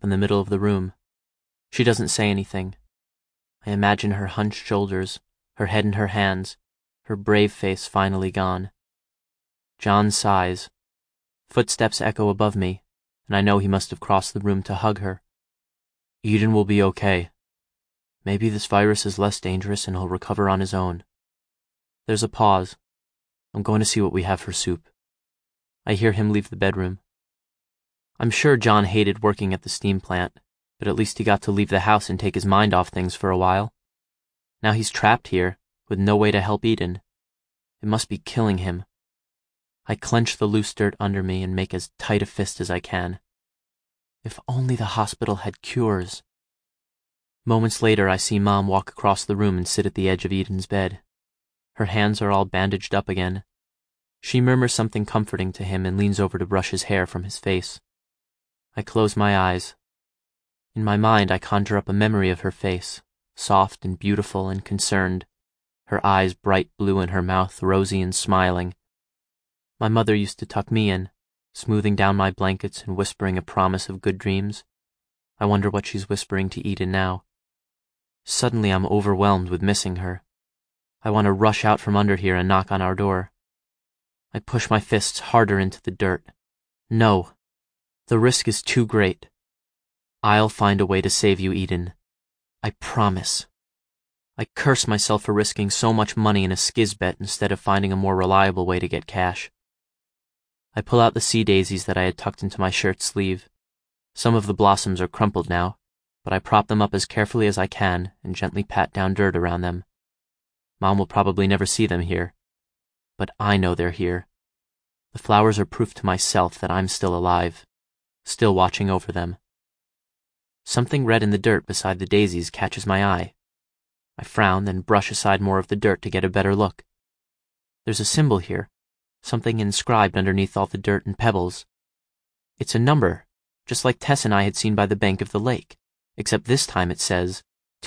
in the middle of the room. She doesn't say anything. I imagine her hunched shoulders, her head in her hands, her brave face finally gone. John sighs. Footsteps echo above me, and I know he must have crossed the room to hug her. Eden will be okay. Maybe this virus is less dangerous and he'll recover on his own. There's a pause. I'm going to see what we have for soup. I hear him leave the bedroom. I'm sure John hated working at the steam plant, but at least he got to leave the house and take his mind off things for a while. Now he's trapped here, with no way to help Eden. It must be killing him. I clench the loose dirt under me and make as tight a fist as I can. If only the hospital had cures. Moments later, I see Mom walk across the room and sit at the edge of Eden's bed. Her hands are all bandaged up again. She murmurs something comforting to him and leans over to brush his hair from his face. I close my eyes. In my mind, I conjure up a memory of her face, soft and beautiful and concerned, her eyes bright blue and her mouth rosy and smiling. My mother used to tuck me in, smoothing down my blankets and whispering a promise of good dreams. I wonder what she's whispering to Eden now. Suddenly I'm overwhelmed with missing her. I want to rush out from under here and knock on our door. I push my fists harder into the dirt. No, the risk is too great. I'll find a way to save you, Eden. I promise. I curse myself for risking so much money in a skiz bet instead of finding a more reliable way to get cash. I pull out the sea daisies that I had tucked into my shirt sleeve. Some of the blossoms are crumpled now, but I prop them up as carefully as I can and gently pat down dirt around them. Mom will probably never see them here, but I know they're here. The flowers are proof to myself that I'm still alive, still watching over them. Something red in the dirt beside the daisies catches my eye. I frown, then brush aside more of the dirt to get a better look. There's a symbol here, something inscribed underneath all the dirt and pebbles. It's a number, just like Tess and I had seen by the bank of the lake, except this time it says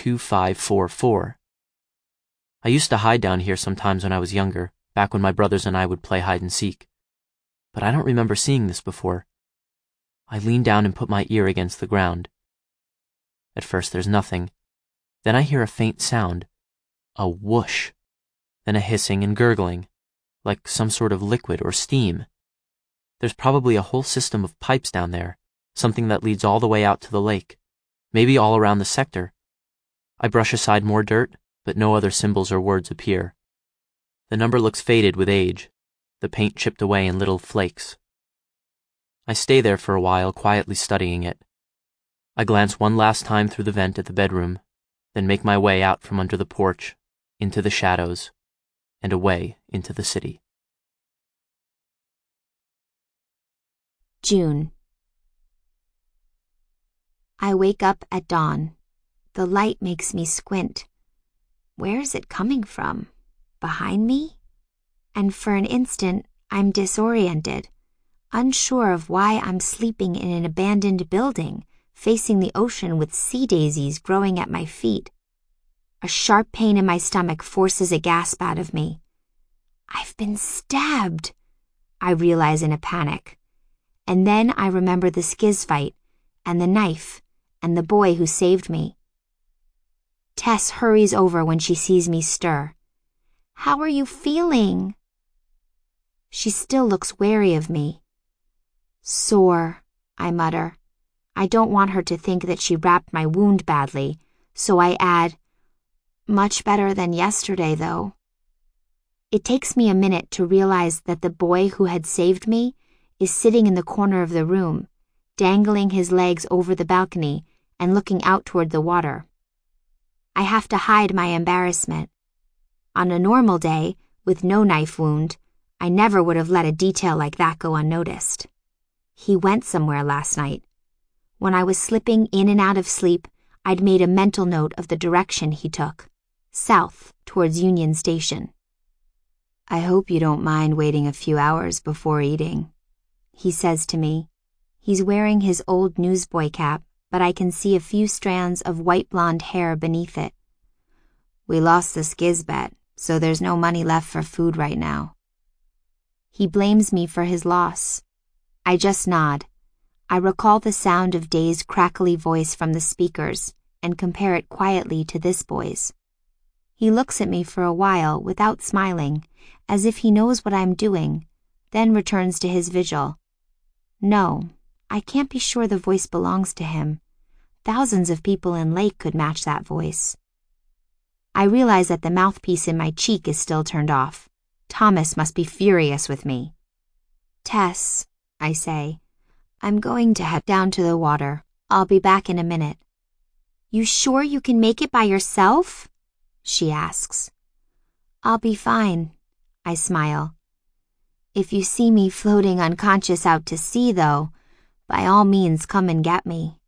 2544. I used to hide down here sometimes when I was younger, back when my brothers and I would play hide and seek. But I don't remember seeing this before. I lean down and put my ear against the ground. At first there's nothing. Then I hear a faint sound, a whoosh, then a hissing and gurgling, like some sort of liquid or steam. There's probably a whole system of pipes down there, something that leads all the way out to the lake, maybe all around the sector. I brush aside more dirt, but no other symbols or words appear. The number looks faded with age, the paint chipped away in little flakes. I stay there for a while, quietly studying it. I glance one last time through the vent at the bedroom, then make my way out from under the porch, into the shadows, and away into the city. June. I wake up at dawn. The light makes me squint. Where is it coming from? Behind me? And for an instant, I'm disoriented, unsure of why I'm sleeping in an abandoned building, facing the ocean with sea daisies growing at my feet. A sharp pain in my stomach forces a gasp out of me. I've been stabbed, I realize in a panic. And then I remember the skiz fight, and the knife, and the boy who saved me. Tess hurries over when she sees me stir. How are you feeling? She still looks wary of me. Sore, I mutter. I don't want her to think that she wrapped my wound badly, so I add, much better than yesterday, though. It takes me a minute to realize that the boy who had saved me is sitting in the corner of the room, dangling his legs over the balcony and looking out toward the water. I have to hide my embarrassment. On a normal day, with no knife wound, I never would have let a detail like that go unnoticed. He went somewhere last night. When I was slipping in and out of sleep, I'd made a mental note of the direction he took, south towards Union Station. I hope you don't mind waiting a few hours before eating, he says to me. He's wearing his old newsboy cap, but I can see a few strands of white blonde hair beneath it. We lost the skiz bet, so there's no money left for food right now. He blames me for his loss. I just nod. I recall the sound of Day's crackly voice from the speakers and compare it quietly to this boy's. He looks at me for a while without smiling, as if he knows what I'm doing, then returns to his vigil. No, I can't be sure the voice belongs to him. Thousands of people in Lake could match that voice. I realize that the mouthpiece in my cheek is still turned off. Thomas must be furious with me. Tess, I say, I'm going to head down to the water. I'll be back in a minute. You sure you can make it by yourself? She asks. I'll be fine, I smile. If you see me floating unconscious out to sea, though, by all means come and get me.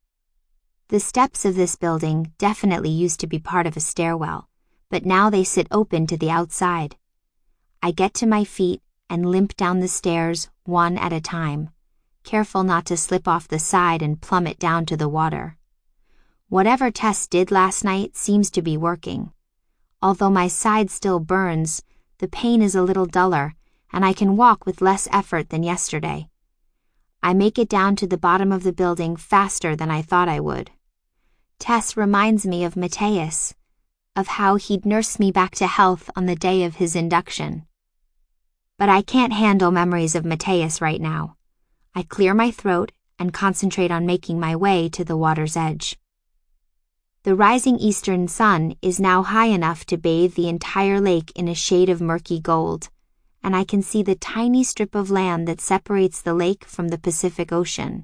The steps of this building definitely used to be part of a stairwell, but now they sit open to the outside. I get to my feet and limp down the stairs one at a time, careful not to slip off the side and plummet down to the water. Whatever Tess did last night seems to be working. Although my side still burns, the pain is a little duller, and I can walk with less effort than yesterday. I make it down to the bottom of the building faster than I thought I would. Tess reminds me of Mateus, of how he'd nursed me back to health on the day of his induction. But I can't handle memories of Mateus right now. I clear my throat and concentrate on making my way to the water's edge. The rising eastern sun is now high enough to bathe the entire lake in a shade of murky gold, and I can see the tiny strip of land that separates the lake from the Pacific Ocean.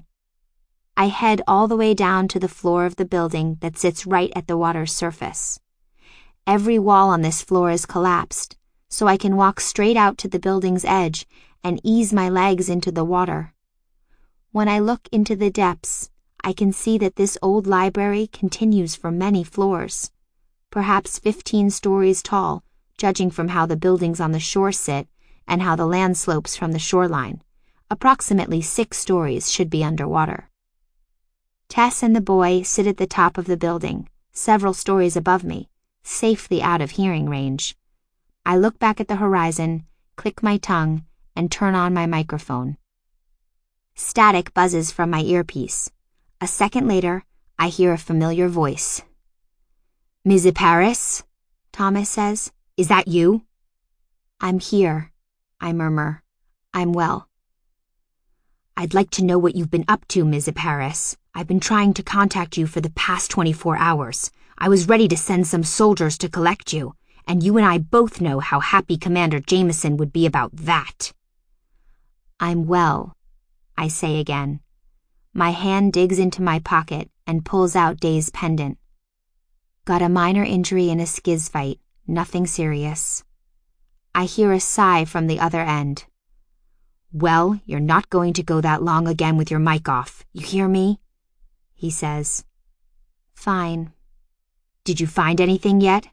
I head all the way down to the floor of the building that sits right at the water's surface. Every wall on this floor is collapsed, so I can walk straight out to the building's edge and ease my legs into the water. When I look into the depths, I can see that this old library continues for many floors, perhaps 15 stories tall, judging from how the buildings on the shore sit and how the land slopes from the shoreline. Approximately 6 stories should be underwater. Tess and the boy sit at the top of the building, several stories above me, safely out of hearing range. I look back at the horizon, click my tongue, and turn on my microphone. Static buzzes from my earpiece. A second later, I hear a familiar voice. "Ms. Paris?" Thomas says. "Is that you?" "I'm here," I murmur. "I'm well." "I'd like to know what you've been up to, Ms. Paris. I've been trying to contact you for the past 24 hours. I was ready to send some soldiers to collect you, and you and I both know how happy Commander Jameson would be about that." "I'm well," I say again. My hand digs into my pocket and pulls out Day's pendant. "Got a minor injury in a skiz fight, nothing serious." I hear a sigh from the other end. "Well, you're not going to go that long again with your mic off, you hear me?" he says. "Fine." "Did you find anything yet?"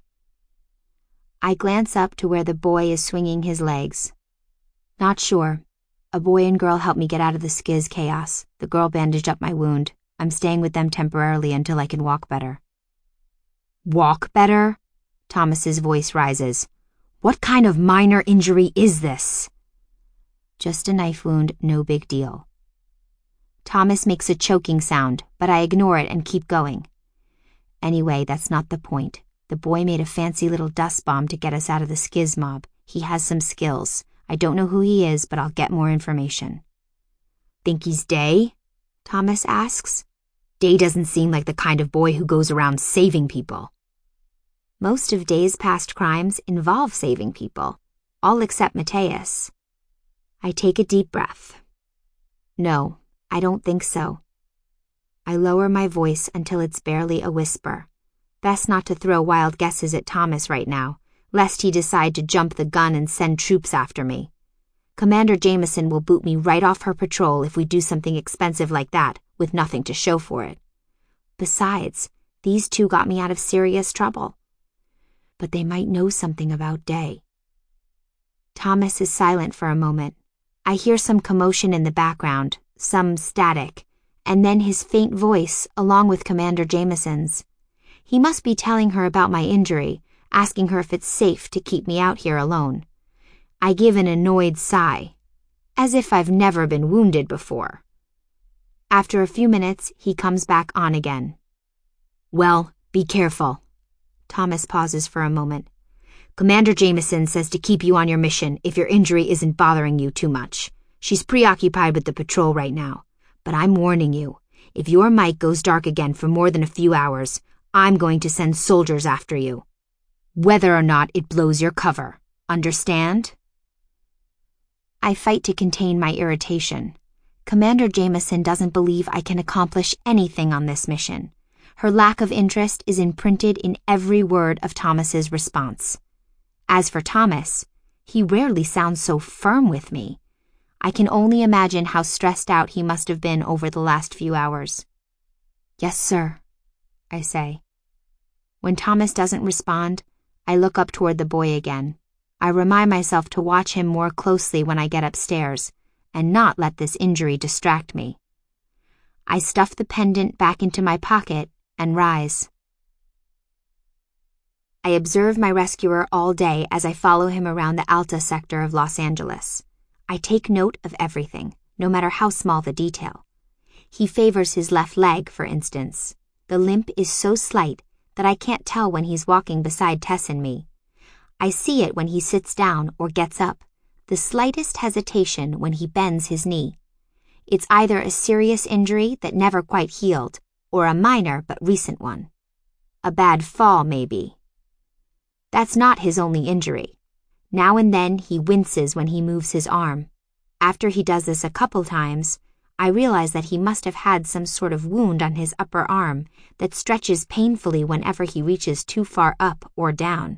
I glance up to where the boy is swinging his legs. "Not sure. A boy and girl helped me get out of the skiz chaos. The girl bandaged up my wound. I'm staying with them temporarily until I can walk better." "Walk better?" Thomas's voice rises. "What kind of minor injury is this?" "Just a knife wound, no big deal." Thomas makes a choking sound, but I ignore it and keep going. Anyway, that's not the point. The boy made a fancy little dust bomb to get us out of the skiz mob. He has some skills. I don't know who he is, but I'll get more information. "Think he's Day?" Thomas asks. "Day doesn't seem like the kind of boy who goes around saving people." Most of Day's past crimes involve saving people, all except Mateus. I take a deep breath. No, I don't think so. I lower my voice until it's barely a whisper. Best not to throw wild guesses at Thomas right now, lest he decide to jump the gun and send troops after me. Commander Jameson will boot me right off her patrol if we do something expensive like that, with nothing to show for it. Besides, these two got me out of serious trouble. But they might know something about Day. Thomas is silent for a moment. I hear some commotion in the background, some static, and then his faint voice along with Commander Jameson's. He must be telling her about my injury, asking her if it's safe to keep me out here alone. I give an annoyed sigh, as if I've never been wounded before. After a few minutes, he comes back on again. Well, be careful. Thomas pauses for a moment. Commander Jameson says to keep you on your mission if your injury isn't bothering you too much. She's preoccupied with the patrol right now. But I'm warning you, if your mic goes dark again for more than a few hours, I'm going to send soldiers after you. Whether or not it blows your cover. Understand? I fight to contain my irritation. Commander Jameson doesn't believe I can accomplish anything on this mission. Her lack of interest is imprinted in every word of Thomas's response. As for Thomas, he rarely sounds so firm with me. I can only imagine how stressed out he must have been over the last few hours. Yes, sir, I say. When Thomas doesn't respond, I look up toward the boy again. I remind myself to watch him more closely when I get upstairs, and not let this injury distract me. I stuff the pendant back into my pocket and rise. I observe my rescuer all day as I follow him around the Alta sector of Los Angeles. I take note of everything, no matter how small the detail. He favors his left leg, for instance. The limp is so slight that I can't tell when he's walking beside Tess and me. I see it when he sits down or gets up, the slightest hesitation when he bends his knee. It's either a serious injury that never quite healed, or a minor but recent one. A bad fall, maybe. That's not his only injury. Now and then he winces when he moves his arm. After he does this a couple times, I realize that he must have had some sort of wound on his upper arm that stretches painfully whenever he reaches too far up or down.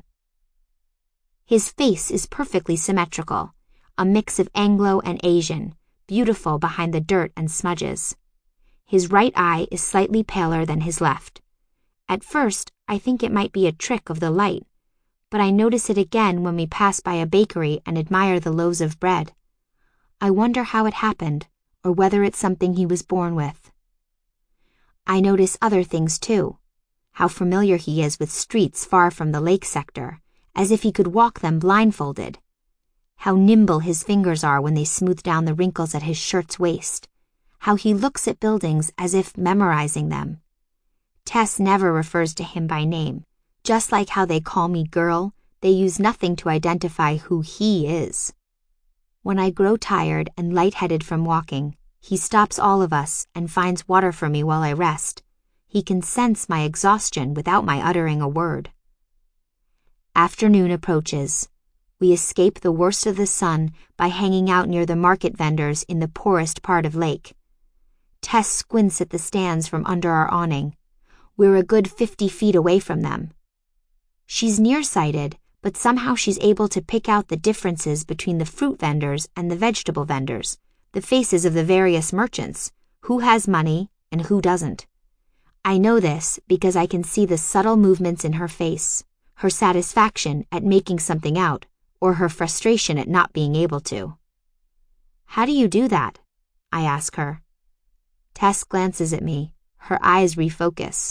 His face is perfectly symmetrical, a mix of Anglo and Asian, beautiful behind the dirt and smudges. His right eye is slightly paler than his left. At first, I think it might be a trick of the light, but I notice it again when we pass by a bakery and admire the loaves of bread. I wonder how it happened, or whether it's something he was born with. I notice other things too, how familiar he is with streets far from the lake sector, as if he could walk them blindfolded. How nimble his fingers are when they smooth down the wrinkles at his shirt's waist. How he looks at buildings as if memorizing them. Tess never refers to him by name. Just like how they call me girl, they use nothing to identify who he is. When I grow tired and lightheaded from walking, he stops all of us and finds water for me while I rest. He can sense my exhaustion without my uttering a word. Afternoon approaches. We escape the worst of the sun by hanging out near the market vendors in the poorest part of Lake. Tess squints at the stands from under our awning. We're a good 50 feet away from them. She's nearsighted, but somehow she's able to pick out the differences between the fruit vendors and the vegetable vendors, the faces of the various merchants, who has money and who doesn't. I know this because I can see the subtle movements in her face, her satisfaction at making something out, or her frustration at not being able to. How do you do that? I ask her. Tess glances at me, her eyes refocus.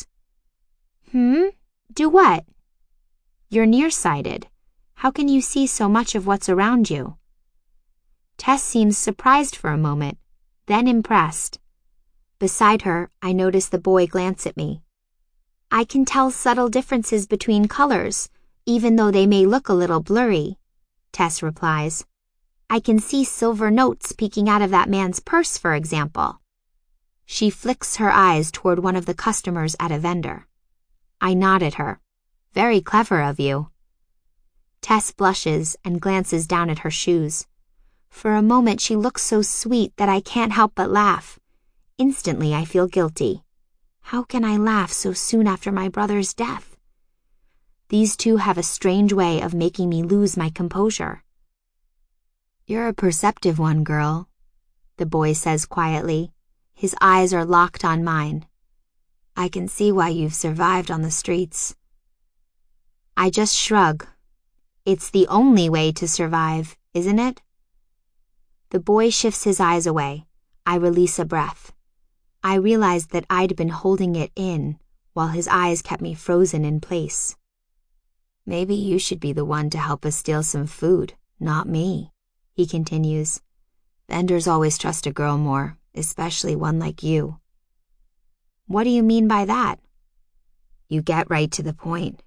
Do what? You're nearsighted. How can you see so much of what's around you? Tess seems surprised for a moment, then impressed. Beside her, I notice the boy glance at me. I can tell subtle differences between colors, even though they may look a little blurry, Tess replies. I can see silver notes peeking out of that man's purse, for example. She flicks her eyes toward one of the customers at a vendor. I nod at her. Very clever of you. Tess blushes and glances down at her shoes. For a moment she looks so sweet that I can't help but laugh. Instantly I feel guilty. How can I laugh so soon after my brother's death? These two have a strange way of making me lose my composure. You're a perceptive one, girl, the boy says quietly. His eyes are locked on mine. I can see why you've survived on the streets. I just shrug. It's the only way to survive, isn't it? The boy shifts his eyes away. I release a breath. I realized that I'd been holding it in while his eyes kept me frozen in place. Maybe you should be the one to help us steal some food, not me, he continues. Vendors always trust a girl more, especially one like you." "What do you mean by that?" "You get right to the point."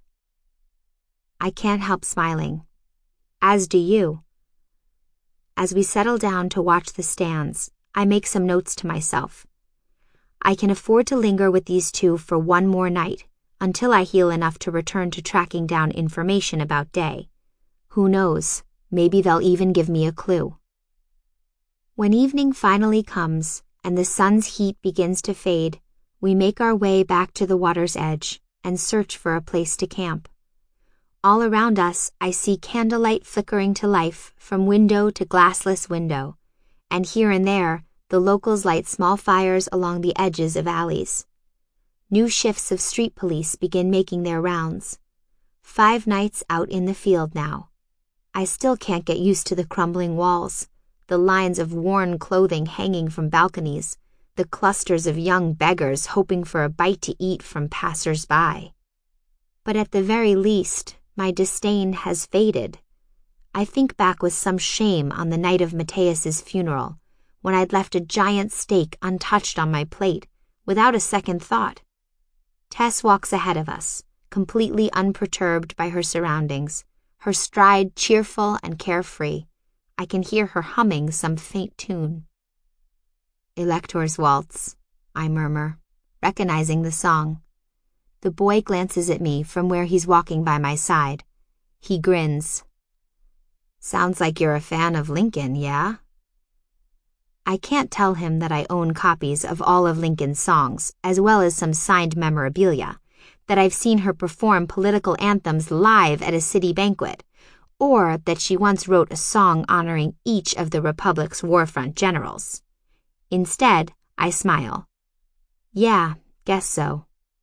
I can't help smiling. As do you. As we settle down to watch the stands, I make some notes to myself. I can afford to linger with these two for one more night, until I heal enough to return to tracking down information about Day. Who knows, maybe they'll even give me a clue. When evening finally comes, and the sun's heat begins to fade, we make our way back to the water's edge and search for a place to camp. All around us, I see candlelight flickering to life from window to glassless window, and here and there, the locals light small fires along the edges of alleys. New shifts of street police begin making their rounds. 5 nights out in the field now. I still can't get used to the crumbling walls, the lines of worn clothing hanging from balconies, the clusters of young beggars hoping for a bite to eat from passers-by. But at the very least, my disdain has faded. I think back with some shame on the night of Mateus's funeral, when I'd left a giant steak untouched on my plate, without a second thought. Tess walks ahead of us, completely unperturbed by her surroundings, her stride cheerful and carefree. I can hear her humming some faint tune. "Elector's Waltz," I murmur, recognizing the song. The boy glances at me from where he's walking by my side. He grins. "Sounds like you're a fan of Lincoln, yeah?" I can't tell him that I own copies of all of Lincoln's songs, as well as some signed memorabilia, that I've seen her perform political anthems live at a city banquet, or that she once wrote a song honoring each of the Republic's warfront generals. Instead, I smile. "Yeah, guess so."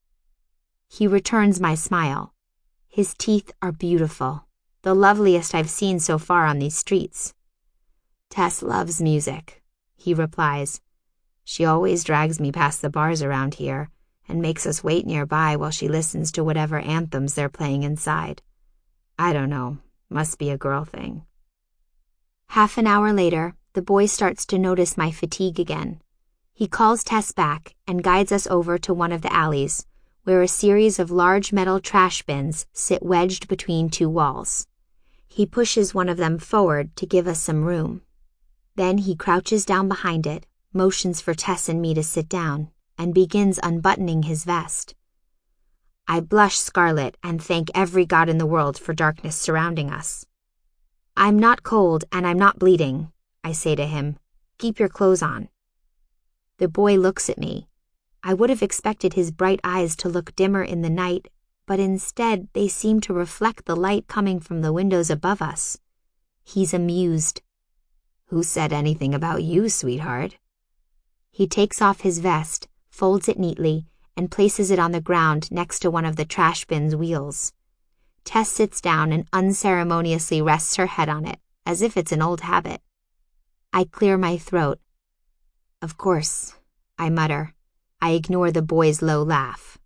He returns my smile. His teeth are beautiful, the loveliest I've seen so far on these streets. "Tess loves music," he replies. "She always drags me past the bars around here and makes us wait nearby while she listens to whatever anthems they're playing inside. I don't know, must be a girl thing." Half an hour later, the boy starts to notice my fatigue again. He calls Tess back and guides us over to one of the alleys, where a series of large metal trash bins sit wedged between 2 walls. He pushes one of them forward to give us some room. Then he crouches down behind it, motions for Tess and me to sit down, and begins unbuttoning his vest. I blush scarlet and thank every god in the world for darkness surrounding us. "I'm not cold and I'm not bleeding," I say to him. "Keep your clothes on." The boy looks at me. I would have expected his bright eyes to look dimmer in the night, but instead they seem to reflect the light coming from the windows above us. He's amused. "Who said anything about you, sweetheart?" He takes off his vest, folds it neatly, and places it on the ground next to one of the trash bin's wheels. Tess sits down and unceremoniously rests her head on it, as if it's an old habit. I clear my throat. "Of course," I mutter. I ignore the boy's low laugh.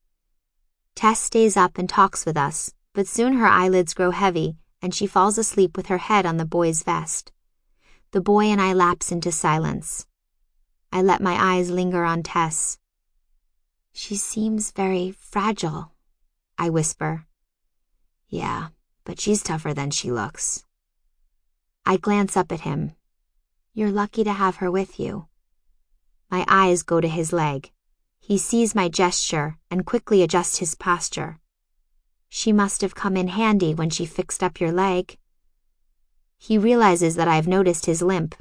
Tess stays up and talks with us, but soon her eyelids grow heavy and she falls asleep with her head on the boy's vest. The boy and I lapse into silence. I let my eyes linger on Tess. "She seems very fragile," I whisper. "Yeah, but she's tougher than she looks." I glance up at him. "You're lucky to have her with you." My eyes go to his leg. He sees my gesture and quickly adjusts his posture. "She must have come in handy when she fixed up your leg." He realizes that I've noticed his limp.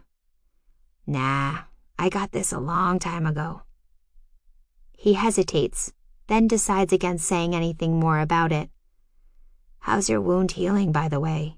"Nah, I got this a long time ago." He hesitates, then decides against saying anything more about it. "How's your wound healing, by the way?"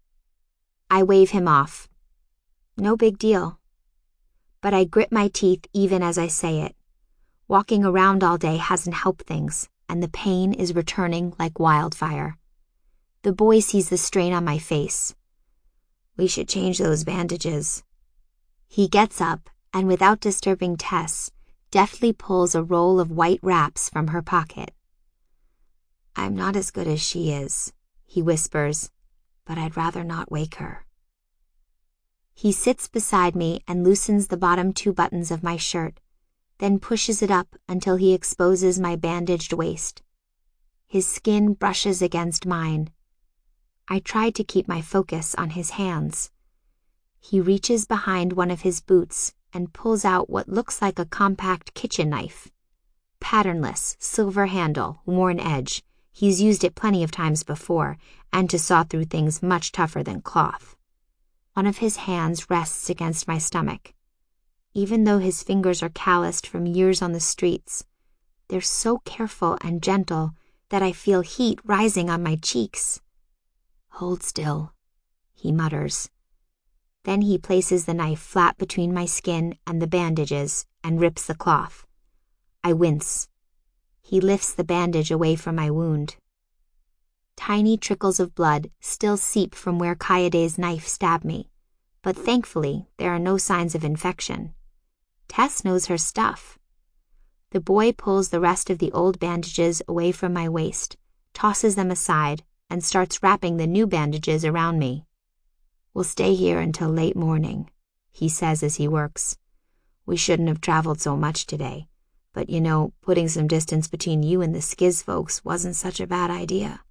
I wave him off. No big deal. But I grit my teeth even as I say it. Walking around all day hasn't helped things, and the pain is returning like wildfire. The boy sees the strain on my face. "We should change those bandages." He gets up and, without disturbing Tess, deftly pulls a roll of white wraps from her pocket. "I'm not as good as she is," he whispers, "but I'd rather not wake her." He sits beside me and loosens the bottom 2 buttons of my shirt, then pushes it up until he exposes my bandaged waist. His skin brushes against mine. I try to keep my focus on his hands. He reaches behind one of his boots and pulls out what looks like a compact kitchen knife. Patternless, silver handle, worn edge. He's used it plenty of times before, and to saw through things much tougher than cloth. One of his hands rests against my stomach. Even though his fingers are calloused from years on the streets, they're so careful and gentle that I feel heat rising on my cheeks. "Hold still," he mutters. Then he places the knife flat between my skin and the bandages and rips the cloth. I wince. He lifts the bandage away from my wound. Tiny trickles of blood still seep from where Kaede's knife stabbed me, but thankfully there are no signs of infection. Tess knows her stuff. The boy pulls the rest of the old bandages away from my waist, tosses them aside, and starts wrapping the new bandages around me. "We'll stay here until late morning," he says as he works. "We shouldn't have traveled so much today, but putting some distance between you and the Skiz folks wasn't such a bad idea."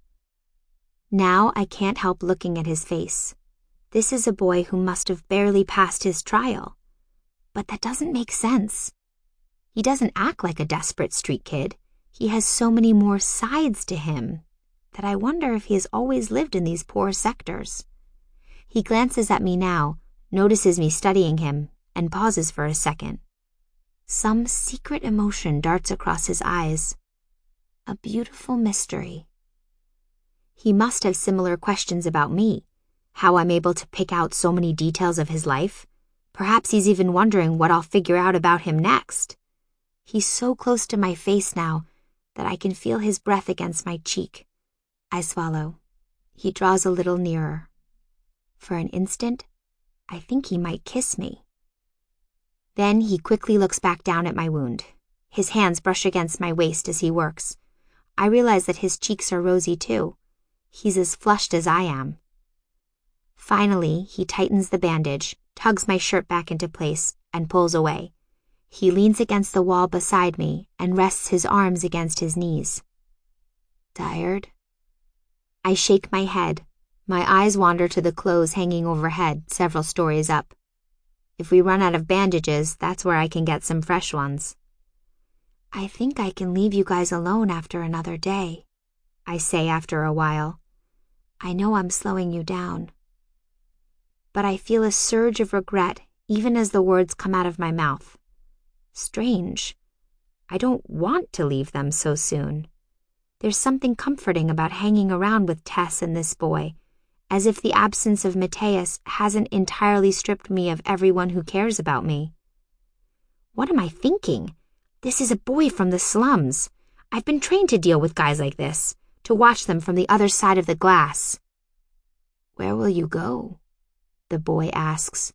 Now I can't help looking at his face. This is a boy who must have barely passed his trial. But that doesn't make sense. He doesn't act like a desperate street kid. He has so many more sides to him that I wonder if he has always lived in these poor sectors. He glances at me now, notices me studying him, and pauses for a second. Some secret emotion darts across his eyes. A beautiful mystery. He must have similar questions about me, how I'm able to pick out so many details of his life. Perhaps he's even wondering what I'll figure out about him next. He's so close to my face now that I can feel his breath against my cheek. I swallow. He draws a little nearer. For an instant, I think he might kiss me. Then he quickly looks back down at my wound. His hands brush against my waist as he works. I realize that his cheeks are rosy too. He's as flushed as I am. Finally, he tightens the bandage, tugs my shirt back into place, and pulls away. He leans against the wall beside me and rests his arms against his knees. "Tired?" I shake my head. My eyes wander to the clothes hanging overhead, several stories up. If we run out of bandages, that's where I can get some fresh ones. "I think I can leave you guys alone after another day," I say after a while. "I know I'm slowing you down." But I feel a surge of regret even as the words come out of my mouth. Strange. I don't want to leave them so soon. There's something comforting about hanging around with Tess and this boy, as if the absence of Matthias hasn't entirely stripped me of everyone who cares about me. What am I thinking? This is a boy from the slums. I've been trained to deal with guys like this, to watch them from the other side of the glass. "Where will you go?" the boy asks.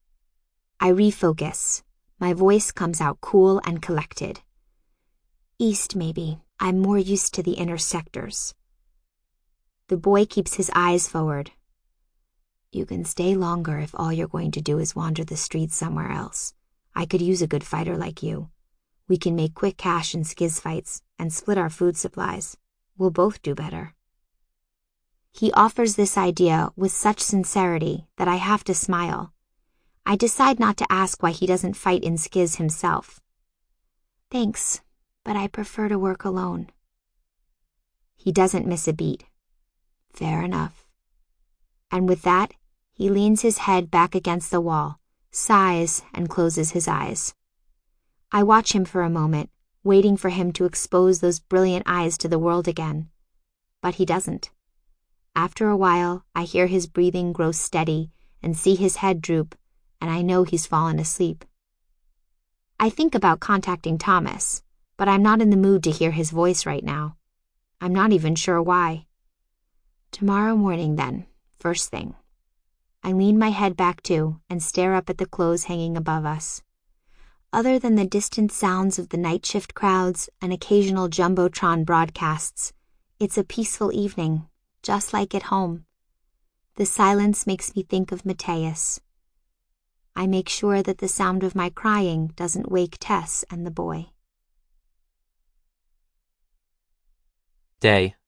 I refocus. My voice comes out cool and collected. "East, maybe. I'm more used to the inner sectors." The boy keeps his eyes forward. "You can stay longer if all you're going to do is wander the streets somewhere else. I could use a good fighter like you. We can make quick cash in Skiz fights and split our food supplies. We'll both do better." He offers this idea with such sincerity that I have to smile. I decide not to ask why he doesn't fight in Skiz himself. "Thanks, but I prefer to work alone." He doesn't miss a beat. "Fair enough." And with that, he leans his head back against the wall, sighs, and closes his eyes. I watch him for a moment, waiting for him to expose those brilliant eyes to the world again. But he doesn't. After a while, I hear his breathing grow steady and see his head droop, and I know he's fallen asleep. I think about contacting Thomas, but I'm not in the mood to hear his voice right now. I'm not even sure why. Tomorrow morning, then, first thing. I lean my head back too and stare up at the clothes hanging above us. Other than the distant sounds of the night shift crowds and occasional Jumbotron broadcasts, it's a peaceful evening, just like at home. The silence makes me think of Matthias. I make sure that the sound of my crying doesn't wake Tess and the boy. Day.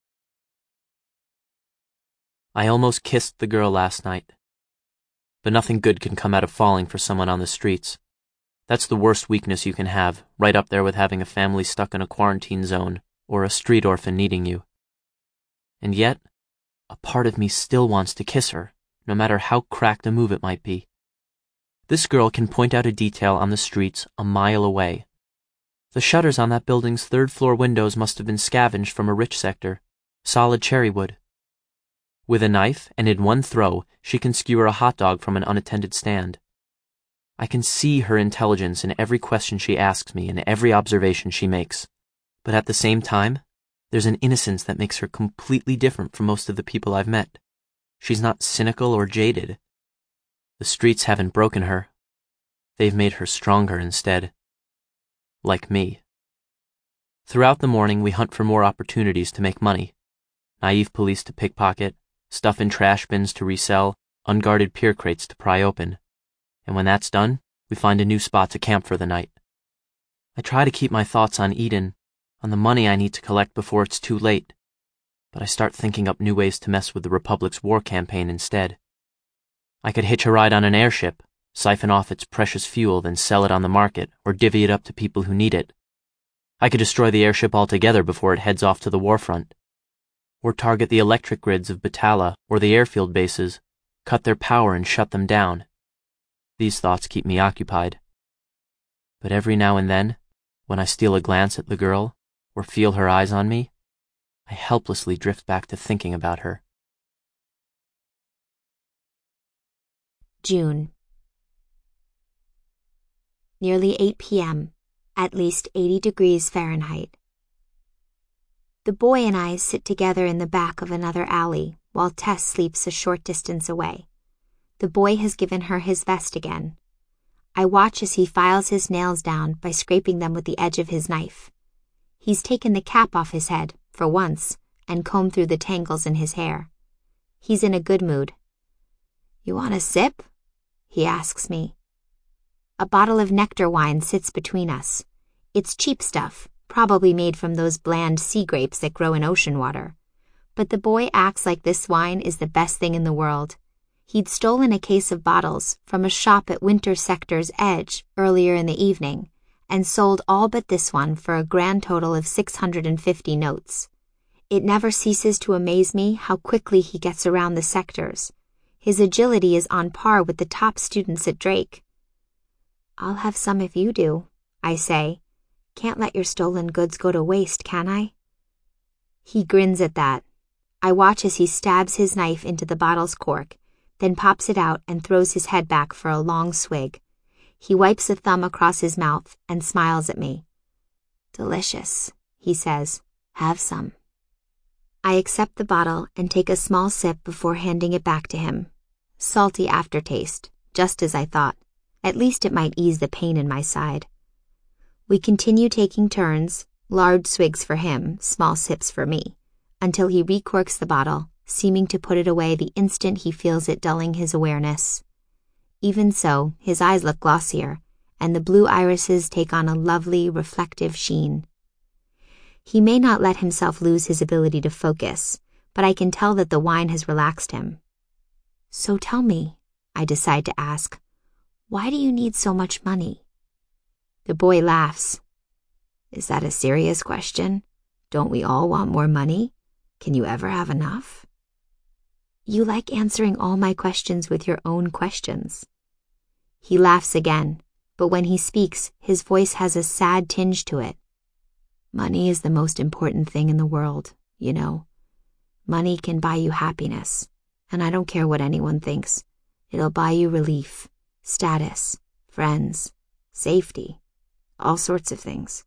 I almost kissed the girl last night. But nothing good can come out of falling for someone on the streets. That's the worst weakness you can have, right up there with having a family stuck in a quarantine zone or a street orphan needing you. And yet, a part of me still wants to kiss her, no matter how cracked a move it might be. This girl can point out a detail on the streets a mile away. The shutters on that building's third-floor windows must have been scavenged from a rich sector, solid cherry wood. With a knife, and in one throw, she can skewer a hot dog from an unattended stand. I can see her intelligence in every question she asks me and every observation she makes. But at the same time, there's an innocence that makes her completely different from most of the people I've met. She's not cynical or jaded. The streets haven't broken her. They've made her stronger instead. Like me. Throughout the morning, we hunt for more opportunities to make money. Naive police to pickpocket, stuff in trash bins to resell, unguarded pier crates to pry open. And when that's done, we find a new spot to camp for the night. I try to keep my thoughts on Eden, on the money I need to collect before it's too late, but I start thinking up new ways to mess with the Republic's war campaign instead. I could hitch a ride on an airship, siphon off its precious fuel, then sell it on the market or divvy it up to people who need it. I could destroy the airship altogether before it heads off to the war front. Or target the electric grids of Batala or the airfield bases, cut their power and shut them down. These thoughts keep me occupied. But every now and then, when I steal a glance at the girl, or feel her eyes on me, I helplessly drift back to thinking about her. June. Nearly 8 p.m., at least 80 degrees Fahrenheit. The boy and I sit together in the back of another alley while Tess sleeps a short distance away. The boy has given her his vest again. I watch as he files his nails down by scraping them with the edge of his knife. He's taken the cap off his head, for once, and combed through the tangles in his hair. He's in a good mood. "You want a sip?" he asks me. A bottle of nectar wine sits between us. It's cheap stuff, probably made from those bland sea grapes that grow in ocean water. But the boy acts like this wine is the best thing in the world. He'd stolen a case of bottles from a shop at Winter Sector's Edge earlier in the evening and sold all but this one for a grand total of 650 notes. It never ceases to amaze me how quickly he gets around the sectors. His agility is on par with the top students at Drake. "I'll have some if you do," I say. "Can't let your stolen goods go to waste, can I?" He grins at that. I watch as he stabs his knife into the bottle's cork, then pops it out and throws his head back for a long swig. He wipes a thumb across his mouth and smiles at me. "Delicious," he says. "Have some." I accept the bottle and take a small sip before handing it back to him. Salty aftertaste, just as I thought. At least it might ease the pain in my side. We continue taking turns, large swigs for him, small sips for me, until he recorks the bottle, seeming to put it away the instant he feels it dulling his awareness. Even so, his eyes look glossier, and the blue irises take on a lovely, reflective sheen. He may not let himself lose his ability to focus, but I can tell that the wine has relaxed him. "So tell me," I decide to ask, "why do you need so much money?" The boy laughs. "Is that a serious question? Don't we all want more money? Can you ever have enough?" "You like answering all my questions with your own questions." He laughs again, but when he speaks, his voice has a sad tinge to it. "Money is the most important thing in the world, you know. Money can buy you happiness, and I don't care what anyone thinks. It'll buy you relief, status, friends, safety, all sorts of things."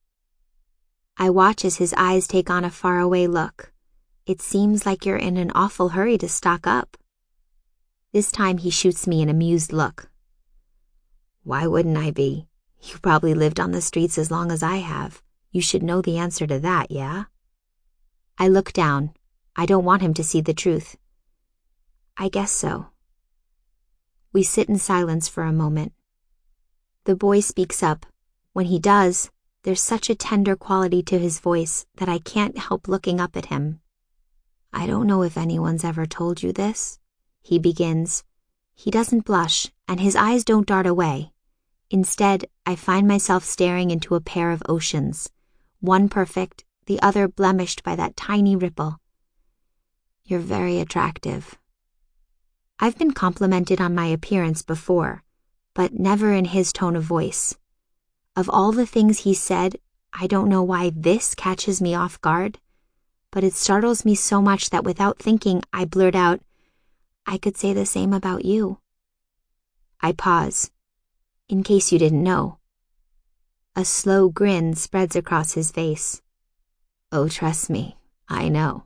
I watch as his eyes take on a faraway look. "It seems like you're in an awful hurry to stock up." This time he shoots me an amused look. "Why wouldn't I be? You probably lived on the streets as long as I have. You should know the answer to that, yeah?" I look down. I don't want him to see the truth. "I guess so." We sit in silence for a moment. The boy speaks up. When he does, there's such a tender quality to his voice that I can't help looking up at him. I don't know if anyone's ever told you this, he begins. He doesn't blush, and his eyes don't dart away. Instead, I find myself staring into a pair of oceans, one perfect, the other blemished by that tiny ripple. You're very attractive. I've been complimented on my appearance before, but never in his tone of voice. Of all the things he said, I don't know why this catches me off guard, but it startles me so much that without thinking, I blurt out, I could say the same about you. I pause. In case you didn't know. A slow grin spreads across his face. Oh, trust me, I know.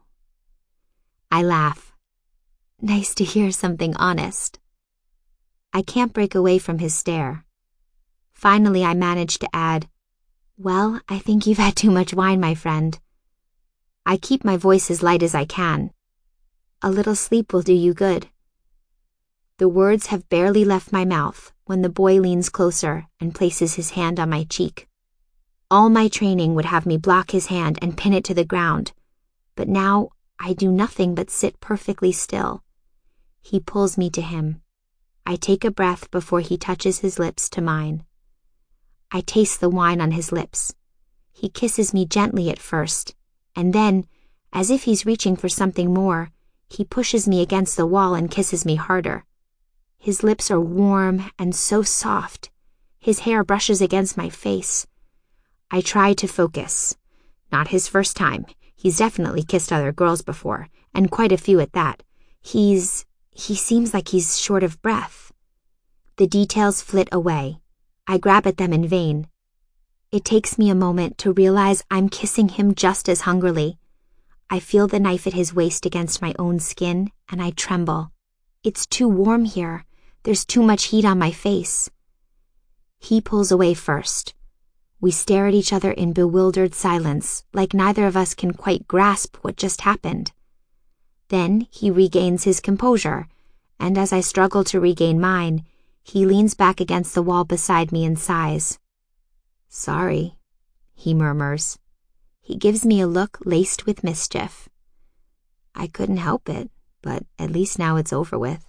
I laugh. Nice to hear something honest. I can't break away from his stare. Finally, I manage to add, well, I think you've had too much wine, my friend. I keep my voice as light as I can. A little sleep will do you good. The words have barely left my mouth when the boy leans closer and places his hand on my cheek. All my training would have me block his hand and pin it to the ground, but now I do nothing but sit perfectly still. He pulls me to him. I take a breath before he touches his lips to mine. I taste the wine on his lips. He kisses me gently at first, and then, as if he's reaching for something more, he pushes me against the wall and kisses me harder. His lips are warm and so soft. His hair brushes against my face. I try to focus. Not his first time. He's definitely kissed other girls before, and quite a few at that. He seems like he's short of breath. The details flit away. I grab at them in vain. It takes me a moment to realize I'm kissing him just as hungrily. I feel the knife at his waist against my own skin, and I tremble. It's too warm here. There's too much heat on my face. He pulls away first. We stare at each other in bewildered silence, like neither of us can quite grasp what just happened. Then he regains his composure, and as I struggle to regain mine, he leans back against the wall beside me and sighs. Sorry, he murmurs. He gives me a look laced with mischief. I couldn't help it, but at least now it's over with.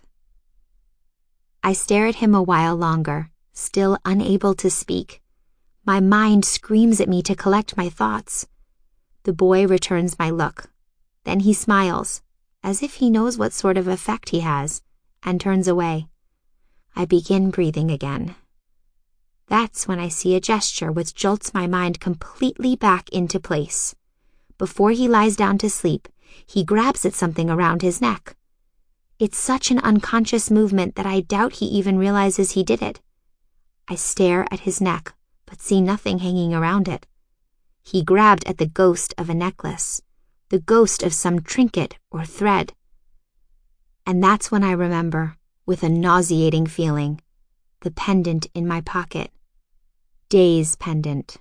I stare at him a while longer, still unable to speak. My mind screams at me to collect my thoughts. The boy returns my look. Then he smiles, as if he knows what sort of effect he has, and turns away. I begin breathing again. That's when I see a gesture which jolts my mind completely back into place. Before he lies down to sleep, he grabs at something around his neck. It's such an unconscious movement that I doubt he even realizes he did it. I stare at his neck, but see nothing hanging around it. He grabbed at the ghost of a necklace, the ghost of some trinket or thread. And that's when I remember, with a nauseating feeling, the pendant in my pocket. Day's pendant.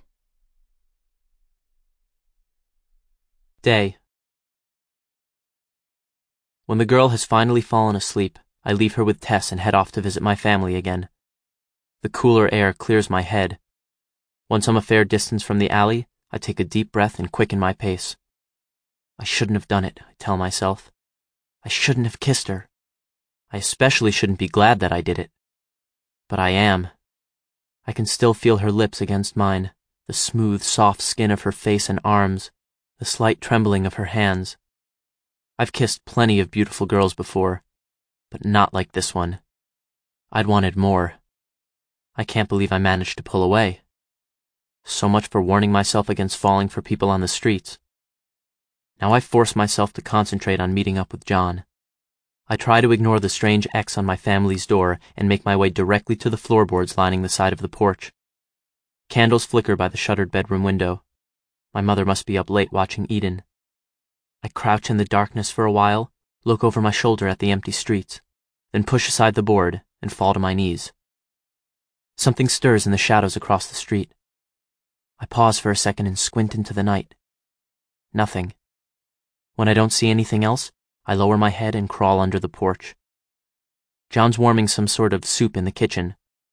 Day. When the girl has finally fallen asleep, I leave her with Tess and head off to visit my family again. The cooler air clears my head. Once I'm a fair distance from the alley, I take a deep breath and quicken my pace. I shouldn't have done it, I tell myself. I shouldn't have kissed her. I especially shouldn't be glad that I did it. But I am. I can still feel her lips against mine, the smooth, soft skin of her face and arms, the slight trembling of her hands. I've kissed plenty of beautiful girls before, but not like this one. I'd wanted more. I can't believe I managed to pull away. So much for warning myself against falling for people on the streets. Now I force myself to concentrate on meeting up with John. I try to ignore the strange X on my family's door and make my way directly to the floorboards lining the side of the porch. Candles flicker by the shuttered bedroom window. My mother must be up late watching Eden. I crouch in the darkness for a while, look over my shoulder at the empty streets, then push aside the board and fall to my knees. Something stirs in the shadows across the street. I pause for a second and squint into the night. Nothing. When I don't see anything else, I lower my head and crawl under the porch. John's warming some sort of soup in the kitchen.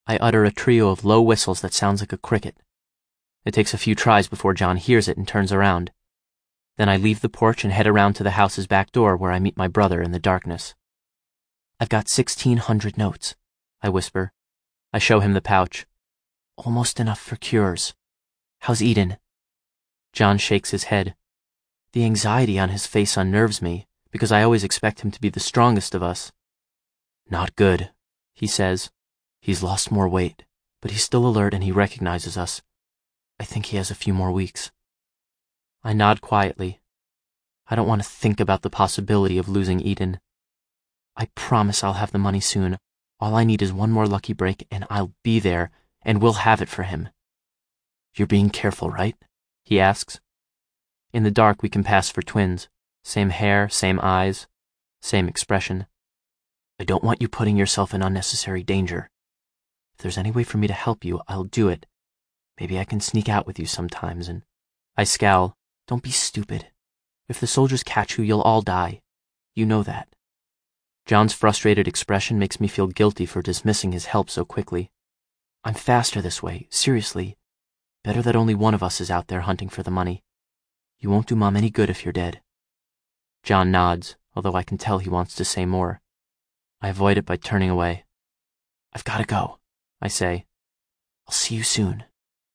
I utter a trio of low whistles that sounds like a cricket. It takes a few tries before John hears it and turns around. Then I leave the porch and head around to the house's back door where I meet my brother in the darkness. "I've got 1,600 notes," I whisper. I show him the pouch. "Almost enough for cures. How's Eden?" John shakes his head. The anxiety on his face unnerves me, because I always expect him to be the strongest of us. "Not good," he says. "He's lost more weight, but he's still alert and he recognizes us. I think he has a few more weeks." I nod quietly. I don't want to think about the possibility of losing Eden. I promise I'll have the money soon. All I need is one more lucky break, and I'll be there, and we'll have it for him. "You're being careful, right?" he asks. In the dark, we can pass for twins. Same hair, same eyes, same expression. "I don't want you putting yourself in unnecessary danger. If there's any way for me to help you, I'll do it. Maybe I can sneak out with you sometimes and—" I scowl. "Don't be stupid. If the soldiers catch you, you'll all die. You know that." John's frustrated expression makes me feel guilty for dismissing his help so quickly. "I'm faster this way, seriously. Better that only one of us is out there hunting for the money. You won't do Mom any good if you're dead." John nods, although I can tell he wants to say more. I avoid it by turning away. "I've got to go," I say. "I'll see you soon."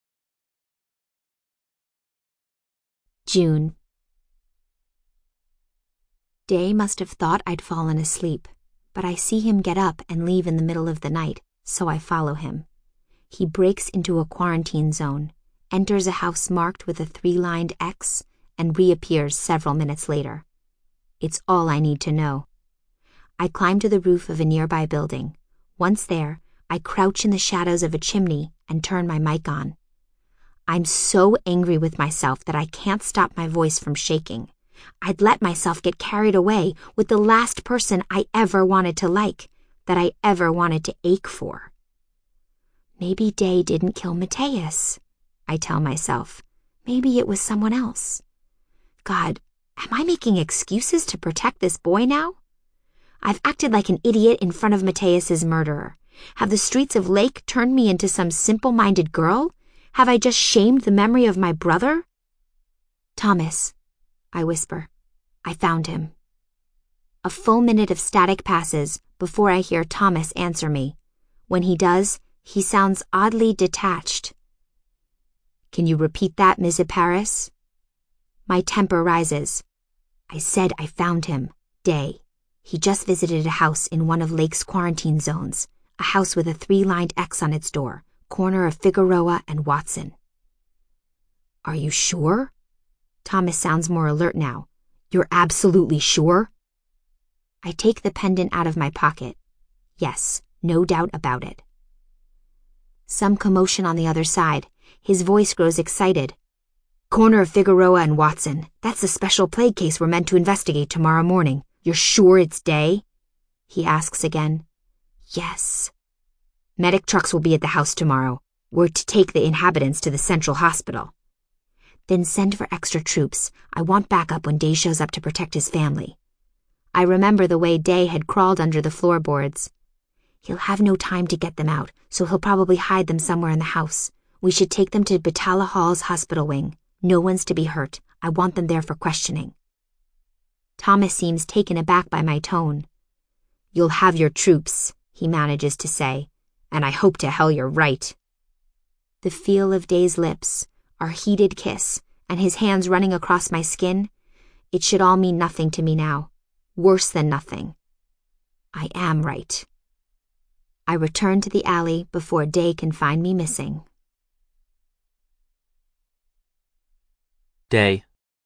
June. Day must have thought I'd fallen asleep, but I see him get up and leave in the middle of the night, so I follow him. He breaks into a quarantine zone, enters a house marked with a 3-lined X, and reappears several minutes later. It's all I need to know. I climb to the roof of a nearby building. Once there, I crouch in the shadows of a chimney and turn my mic on. I'm so angry with myself that I can't stop my voice from shaking. I'd let myself get carried away with the last person I ever wanted to like, that I ever wanted to ache for. Maybe Day didn't kill Mateus, I tell myself. Maybe it was someone else. God, am I making excuses to protect this boy now? I've acted like an idiot in front of Mateus's murderer. Have the streets of Lake turned me into some simple-minded girl? Have I just shamed the memory of my brother? "Thomas," I whisper. "I found him." A full minute of static passes before I hear Thomas answer me. When he does, he sounds oddly detached. "Can you repeat that, Ms. Paris?" My temper rises. "I said I found him, Day. He just visited a house in one of Lake's quarantine zones, a house with a 3-lined X on its door, corner of Figueroa and Watson." "Are you sure?" Thomas sounds more alert now. "You're absolutely sure?" I take the pendant out of my pocket. Yes, no doubt about it. Some commotion on the other side. His voice grows excited. "Corner of Figueroa and Watson. That's the special plague case we're meant to investigate tomorrow morning. You're sure it's Day?" he asks again. "Yes." "Medic trucks will be at the house tomorrow. We're to take the inhabitants to the central hospital." "Then send for extra troops. I want backup when Day shows up to protect his family." I remember the way Day had crawled under the floorboards. "He'll have no time to get them out, so he'll probably hide them somewhere in the house. We should take them to Batala Hall's hospital wing. No one's to be hurt. I want them there for questioning." Thomas seems taken aback by my tone. "You'll have your troops," he manages to say, "and I hope to hell you're right." The feel of Day's lips, our heated kiss, and his hands running across my skin, it should all mean nothing to me now. Worse than nothing. I am right. I return to the alley before Day can find me missing. Day.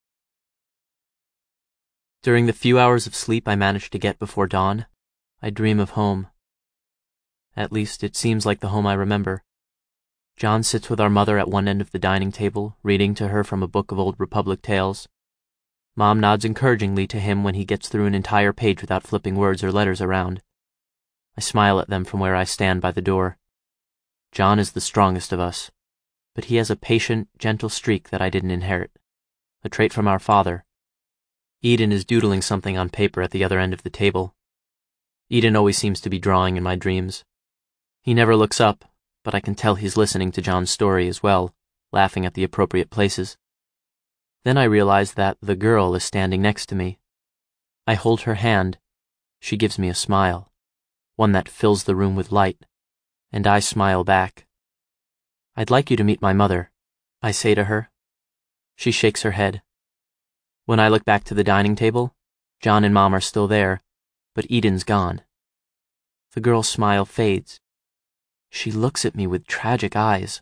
During the few hours of sleep I manage to get before dawn, I dream of home. At least, it seems like the home I remember. John sits with our mother at one end of the dining table, reading to her from a book of old Republic tales. Mom nods encouragingly to him when he gets through an entire page without flipping words or letters around. I smile at them from where I stand by the door. John is the strongest of us, but he has a patient, gentle streak that I didn't inherit, a trait from our father. Eden is doodling something on paper at the other end of the table. Eden always seems to be drawing in my dreams. He never looks up, but I can tell he's listening to John's story as well, laughing at the appropriate places. Then I realize that the girl is standing next to me. I hold her hand. She gives me a smile, one that fills the room with light, and I smile back. "I'd like you to meet my mother," I say to her. She shakes her head. When I look back to the dining table, John and Mom are still there, but Eden's gone. The girl's smile fades. She looks at me with tragic eyes.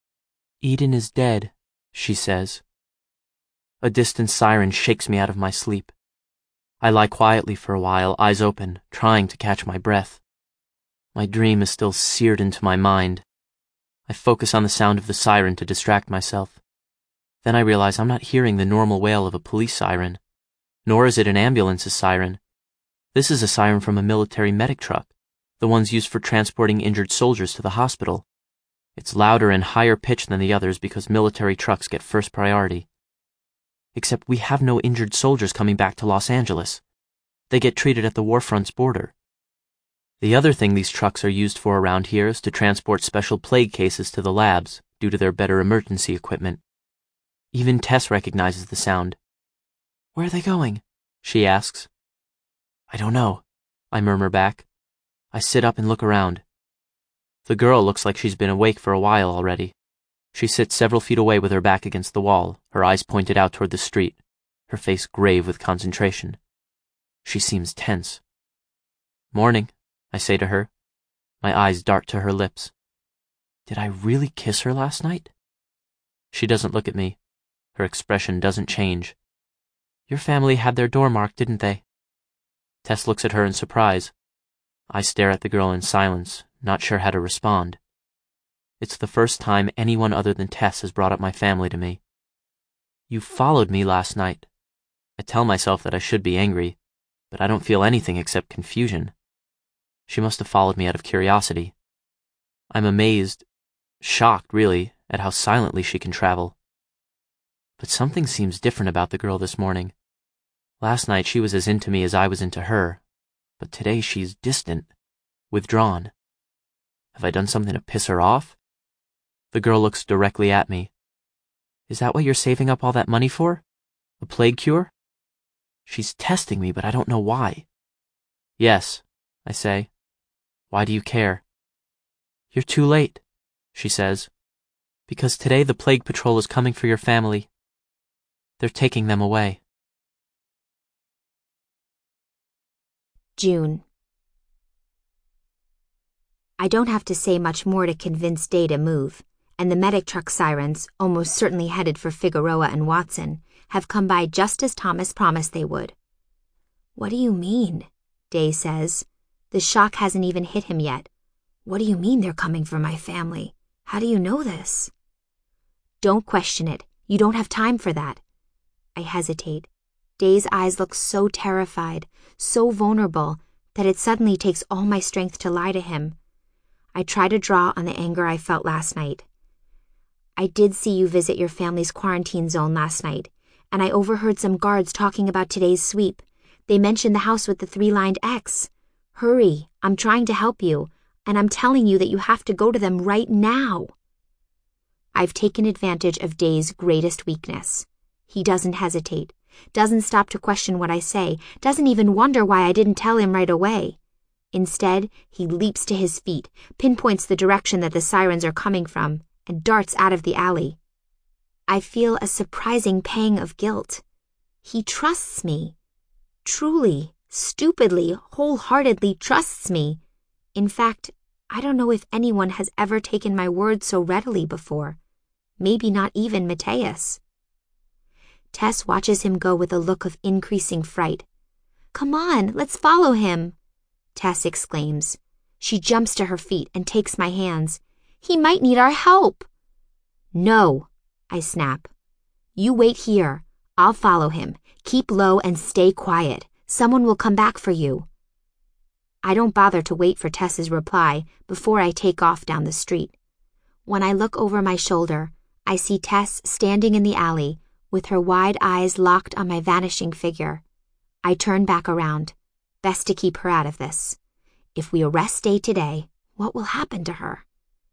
"Eden is dead," she says. A distant siren shakes me out of my sleep. I lie quietly for a while, eyes open, trying to catch my breath. My dream is still seared into my mind. I focus on the sound of the siren to distract myself. Then I realize I'm not hearing the normal wail of a police siren, nor is it an ambulance's siren. This is a siren from a military medic truck, the ones used for transporting injured soldiers to the hospital. It's louder and higher pitched than the others because military trucks get first priority. Except we have no injured soldiers coming back to Los Angeles. They get treated at the warfront's border. The other thing these trucks are used for around here is to transport special plague cases to the labs due to their better emergency equipment. Even Tess recognizes the sound. "Where are they going?" she asks. "I don't know," I murmur back. I sit up and look around. The girl looks like she's been awake for a while already. She sits several feet away with her back against the wall, her eyes pointed out toward the street, her face grave with concentration. She seems tense. "Morning," I say to her. My eyes dart to her lips. Did I really kiss her last night? She doesn't look at me. Her expression doesn't change. "Your family had their door marked, didn't they?" Tess looks at her in surprise. I stare at the girl in silence, not sure how to respond. It's the first time anyone other than Tess has brought up my family to me. "You followed me last night." I tell myself that I should be angry, but I don't feel anything except confusion. She must have followed me out of curiosity. I'm amazed, shocked really, at how silently she can travel. But something seems different about the girl this morning. Last night she was as into me as I was into her, but today she's distant, withdrawn. Have I done something to piss her off? The girl looks directly at me. "Is that what you're saving up all that money for? A plague cure?" She's testing me, but I don't know why. "Yes," I say. "Why do you care?" "You're too late," she says, "because today the plague patrol is coming for your family. They're taking them away." June. I don't have to say much more to convince Day to move, and the medic truck sirens, almost certainly headed for Figueroa and Watson, have come by just as Thomas promised they would. "What do you mean?" Day says. The shock hasn't even hit him yet. "What do you mean they're coming for my family? How do you know this?" "Don't question it. You don't have time for that." I hesitate. Day's eyes look so terrified, so vulnerable, that it suddenly takes all my strength to lie to him. I try to draw on the anger I felt last night. "I did see you visit your family's quarantine zone last night, and I overheard some guards talking about today's sweep. They mentioned the house with the 3-lined X. Hurry, I'm trying to help you, and I'm telling you that you have to go to them right now." I've taken advantage of Day's greatest weakness. He doesn't hesitate, doesn't stop to question what I say, doesn't even wonder why I didn't tell him right away. Instead, he leaps to his feet, pinpoints the direction that the sirens are coming from, and darts out of the alley. I feel a surprising pang of guilt. He trusts me. Truly, stupidly, wholeheartedly trusts me. In fact, I don't know if anyone has ever taken my word so readily before. Maybe not even Mateus. Tess watches him go with a look of increasing fright. "Come on, let's follow him," Tess exclaims. She jumps to her feet and takes my hands. "He might need our help." "No," I snap. "You wait here. I'll follow him. Keep low and stay quiet. Someone will come back for you." I don't bother to wait for Tess's reply before I take off down the street. When I look over my shoulder, I see Tess standing in the alley, with her wide eyes locked on my vanishing figure. I turn back around. Best to keep her out of this. If we arrest Day today, what will happen to her?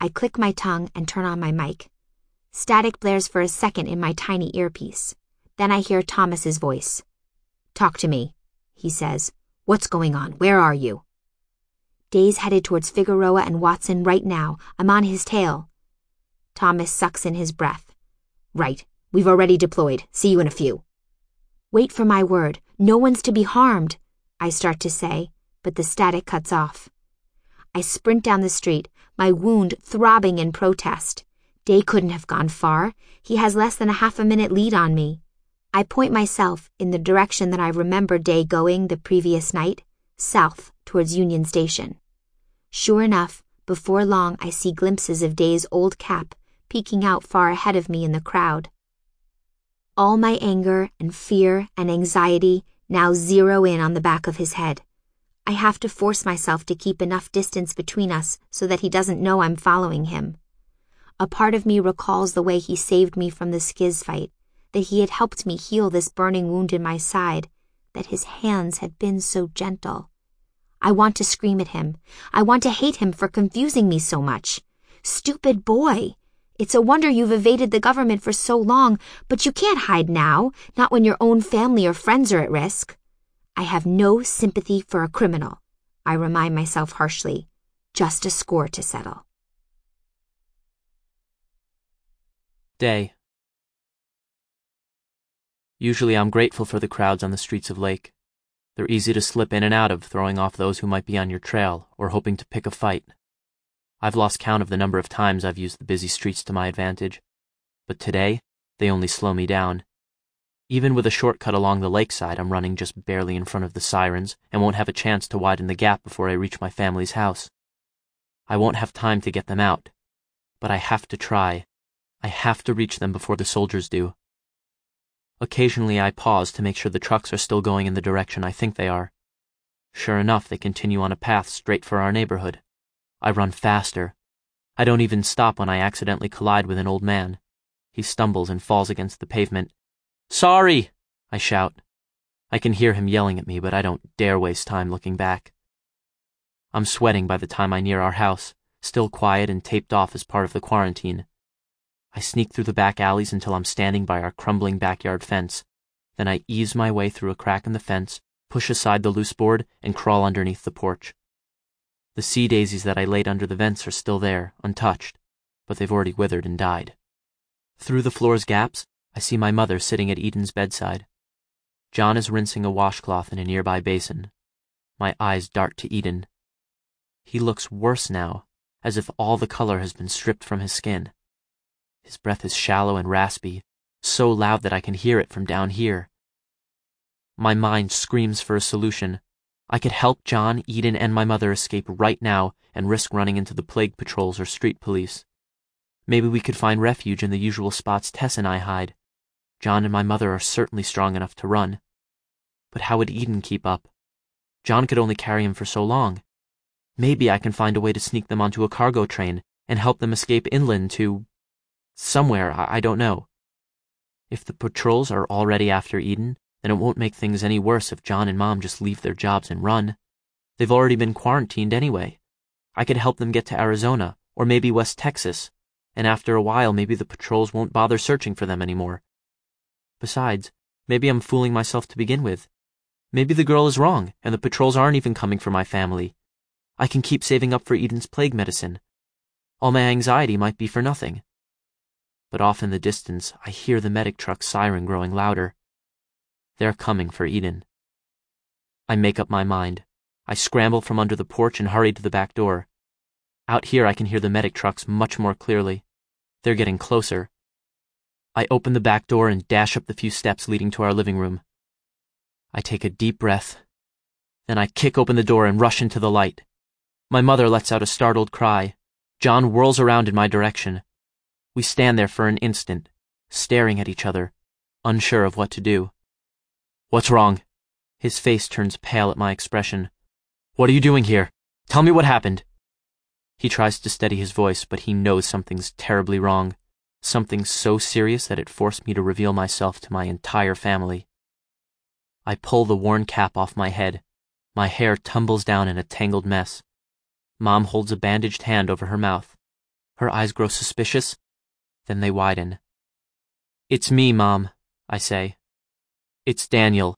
I click my tongue and turn on my mic. Static blares for a second in my tiny earpiece. Then I hear Thomas's voice. "Talk to me," he says. "What's going on? Where are you?" Day's headed towards Figueroa and Watson right now. I'm on his tail. Thomas sucks in his breath. "Right. We've already deployed. See you in a few." "Wait for my word. No one's to be harmed," I start to say, but the static cuts off. I sprint down the street, my wound throbbing in protest. Day couldn't have gone far. He has less than a half a minute lead on me. I point myself in the direction that I remember Day going the previous night, south towards Union Station. Sure enough, before long I see glimpses of Day's old cap peeking out far ahead of me in the crowd. All my anger and fear and anxiety now zero in on the back of his head. I have to force myself to keep enough distance between us so that he doesn't know I'm following him. A part of me recalls the way he saved me from the Skiz fight, that he had helped me heal this burning wound in my side, that his hands had been so gentle. I want to scream at him. I want to hate him for confusing me so much. Stupid boy! It's a wonder you've evaded the government for so long, but you can't hide now, not when your own family or friends are at risk. I have no sympathy for a criminal, I remind myself harshly. Just a score to settle. Day. Usually I'm grateful for the crowds on the streets of Lake. They're easy to slip in and out of, throwing off those who might be on your trail or hoping to pick a fight. I've lost count of the number of times I've used the busy streets to my advantage, but today they only slow me down. Even with a shortcut along the lakeside, I'm running just barely in front of the sirens and won't have a chance to widen the gap before I reach my family's house. I won't have time to get them out, but I have to try. I have to reach them before the soldiers do. Occasionally I pause to make sure the trucks are still going in the direction I think they are. Sure enough, they continue on a path straight for our neighborhood. I run faster. I don't even stop when I accidentally collide with an old man. He stumbles and falls against the pavement. "Sorry!" I shout. I can hear him yelling at me, but I don't dare waste time looking back. I'm sweating by the time I near our house, still quiet and taped off as part of the quarantine. I sneak through the back alleys until I'm standing by our crumbling backyard fence. Then I ease my way through a crack in the fence, push aside the loose board, and crawl underneath the porch. The sea daisies that I laid under the vents are still there, untouched, but they've already withered and died. Through the floor's gaps, I see my mother sitting at Eden's bedside. John is rinsing a washcloth in a nearby basin. My eyes dart to Eden. He looks worse now, as if all the color has been stripped from his skin. His breath is shallow and raspy, so loud that I can hear it from down here. My mind screams for a solution. I could help John, Eden, and my mother escape right now and risk running into the plague patrols or street police. Maybe we could find refuge in the usual spots Tess and I hide. John and my mother are certainly strong enough to run. But how would Eden keep up? John could only carry him for so long. Maybe I can find a way to sneak them onto a cargo train and help them escape inland to somewhere, I don't know. If the patrols are already after Eden, then it won't make things any worse if John and Mom just leave their jobs and run. They've already been quarantined anyway. I could help them get to Arizona, or maybe West Texas, and after a while maybe the patrols won't bother searching for them anymore. Besides, maybe I'm fooling myself to begin with. Maybe the girl is wrong, and the patrols aren't even coming for my family. I can keep saving up for Eden's plague medicine. All my anxiety might be for nothing. But off in the distance, I hear the medic truck's siren growing louder. They're coming for Eden. I make up my mind. I scramble from under the porch and hurry to the back door. Out here I can hear the medic trucks much more clearly. They're getting closer. I open the back door and dash up the few steps leading to our living room. I take a deep breath. Then I kick open the door and rush into the light. My mother lets out a startled cry. John whirls around in my direction. We stand there for an instant, staring at each other, unsure of what to do. "What's wrong?" His face turns pale at my expression. "What are you doing here? Tell me what happened." He tries to steady his voice, but he knows something's terribly wrong. Something so serious that it forced me to reveal myself to my entire family. I pull the worn cap off my head. My hair tumbles down in a tangled mess. Mom holds a bandaged hand over her mouth. Her eyes grow suspicious, then they widen. "It's me, Mom," I say. "It's Daniel."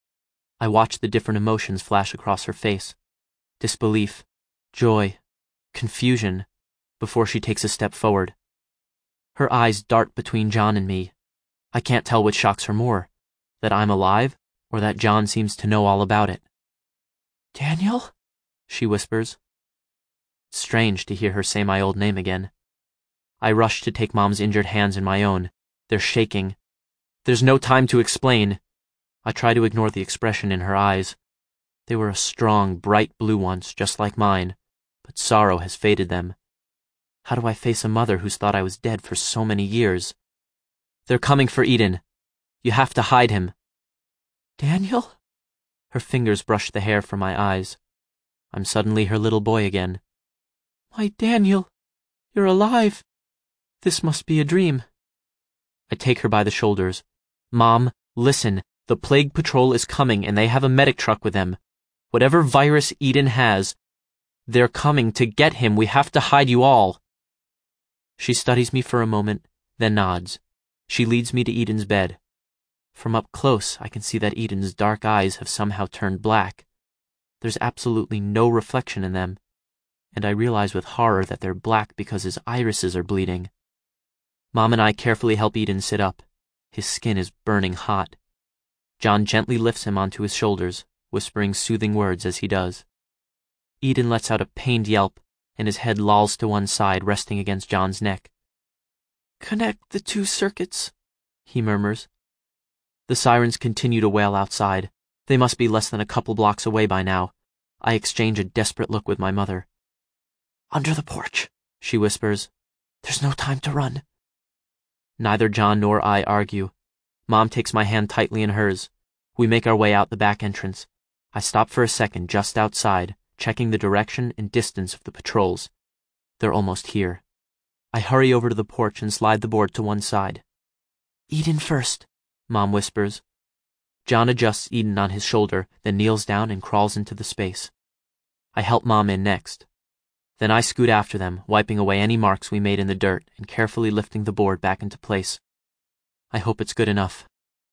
I watch the different emotions flash across her face. Disbelief, joy, confusion, before she takes a step forward. Her eyes dart between John and me. I can't tell which shocks her more, that I'm alive or that John seems to know all about it. "Daniel?" she whispers. It's strange to hear her say my old name again. I rush to take Mom's injured hands in my own. They're shaking. There's no time to explain. I try to ignore the expression in her eyes. They were a strong, bright blue once, just like mine, but sorrow has faded them. How do I face a mother who's thought I was dead for so many years? "They're coming for Eden. You have to hide him." "Daniel?" Her fingers brush the hair from my eyes. I'm suddenly her little boy again. "My Daniel, you're alive. This must be a dream." I take her by the shoulders. "Mom, listen. The Plague Patrol is coming and they have a medic truck with them. Whatever virus Eden has, they're coming to get him. We have to hide you all." She studies me for a moment, then nods. She leads me to Eden's bed. From up close, I can see that Eden's dark eyes have somehow turned black. There's absolutely no reflection in them, and I realize with horror that they're black because his irises are bleeding. Mom and I carefully help Eden sit up. His skin is burning hot. John gently lifts him onto his shoulders, whispering soothing words as he does. Eden lets out a pained yelp, and his head lolls to one side, resting against John's neck. "Connect the 2 circuits," he murmurs. The sirens continue to wail outside. They must be less than a couple blocks away by now. I exchange a desperate look with my mother. "Under the porch," she whispers. "There's no time to run." Neither John nor I argue. Mom takes my hand tightly in hers. We make our way out the back entrance. I stop for a second just outside, checking the direction and distance of the patrols. They're almost here. I hurry over to the porch and slide the board to one side. "Eden first," Mom whispers. John adjusts Eden on his shoulder, then kneels down and crawls into the space. I help Mom in next. Then I scoot after them, wiping away any marks we made in the dirt and carefully lifting the board back into place. I hope it's good enough.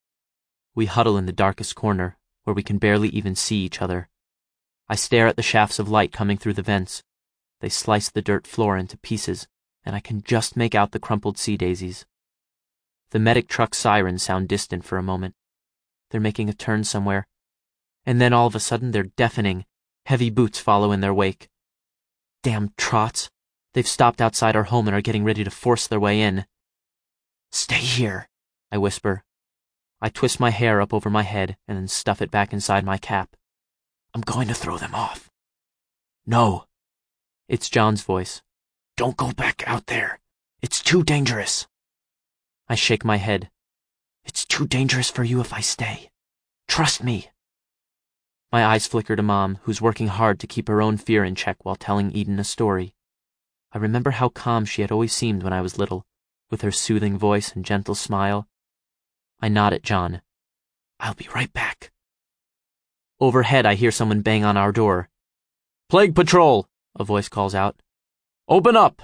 We huddle in the darkest corner, where we can barely even see each other. I stare at the shafts of light coming through the vents. They slice the dirt floor into pieces, and I can just make out the crumpled sea daisies. The medic truck sirens sound distant for a moment. They're making a turn somewhere. And then all of a sudden they're deafening. Heavy boots follow in their wake. Damn trots. They've stopped outside our home and are getting ready to force their way in. "Stay here," I whisper. I twist my hair up over my head and then stuff it back inside my cap. "I'm going to throw them off." "No." It's John's voice. "Don't go back out there. It's too dangerous." I shake my head. "It's too dangerous for you if I stay. Trust me." My eyes flicker to Mom, who's working hard to keep her own fear in check while telling Eden a story. I remember how calm she had always seemed when I was little, with her soothing voice and gentle smile. I nod at John. "I'll be right back." Overhead, I hear someone bang on our door. "Plague Patrol!" a voice calls out. "Open up!"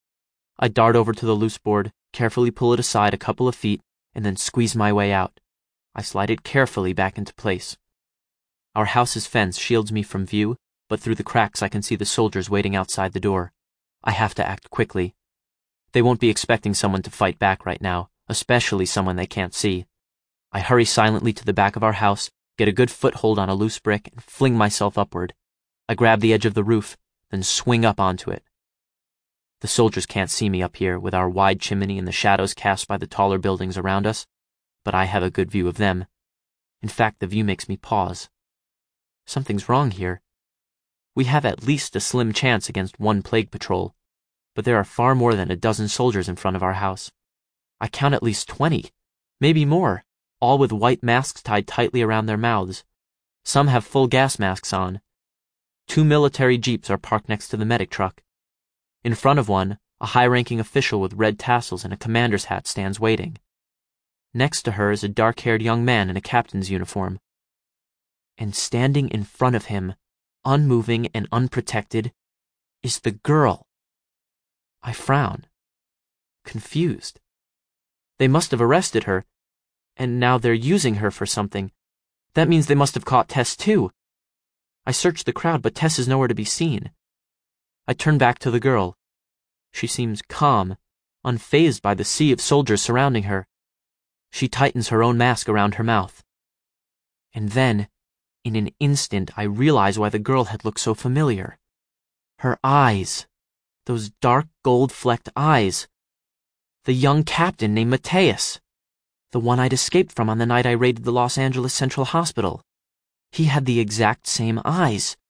I dart over to the loose board, carefully pull it aside a couple of feet, and then squeeze my way out. I slide it carefully back into place. Our house's fence shields me from view, but through the cracks I can see the soldiers waiting outside the door. I have to act quickly. They won't be expecting someone to fight back right now, especially someone they can't see. I hurry silently to the back of our house, get a good foothold on a loose brick, and fling myself upward. I grab the edge of the roof, then swing up onto it. The soldiers can't see me up here with our wide chimney and the shadows cast by the taller buildings around us, but I have a good view of them. In fact, the view makes me pause. Something's wrong here. We have at least a slim chance against one plague patrol, but there are far more than a dozen soldiers in front of our house. I count at least 20, maybe more, all with white masks tied tightly around their mouths. Some have full gas masks on. 2 military jeeps are parked next to the medic truck. In front of one, a high-ranking official with red tassels and a commander's hat stands waiting. Next to her is a dark-haired young man in a captain's uniform. And standing in front of him, unmoving and unprotected, is the girl. I frown, confused. They must have arrested her, and now they're using her for something. That means they must have caught Tess too. I search the crowd, but Tess is nowhere to be seen. I turn back to the girl. She seems calm, unfazed by the sea of soldiers surrounding her. She tightens her own mask around her mouth. And then, in an instant, I realize why the girl had looked so familiar. Her eyes. Those dark gold-flecked eyes. The young captain named Mateus. The one I'd escaped from on the night I raided the Los Angeles Central Hospital. He had the exact same eyes.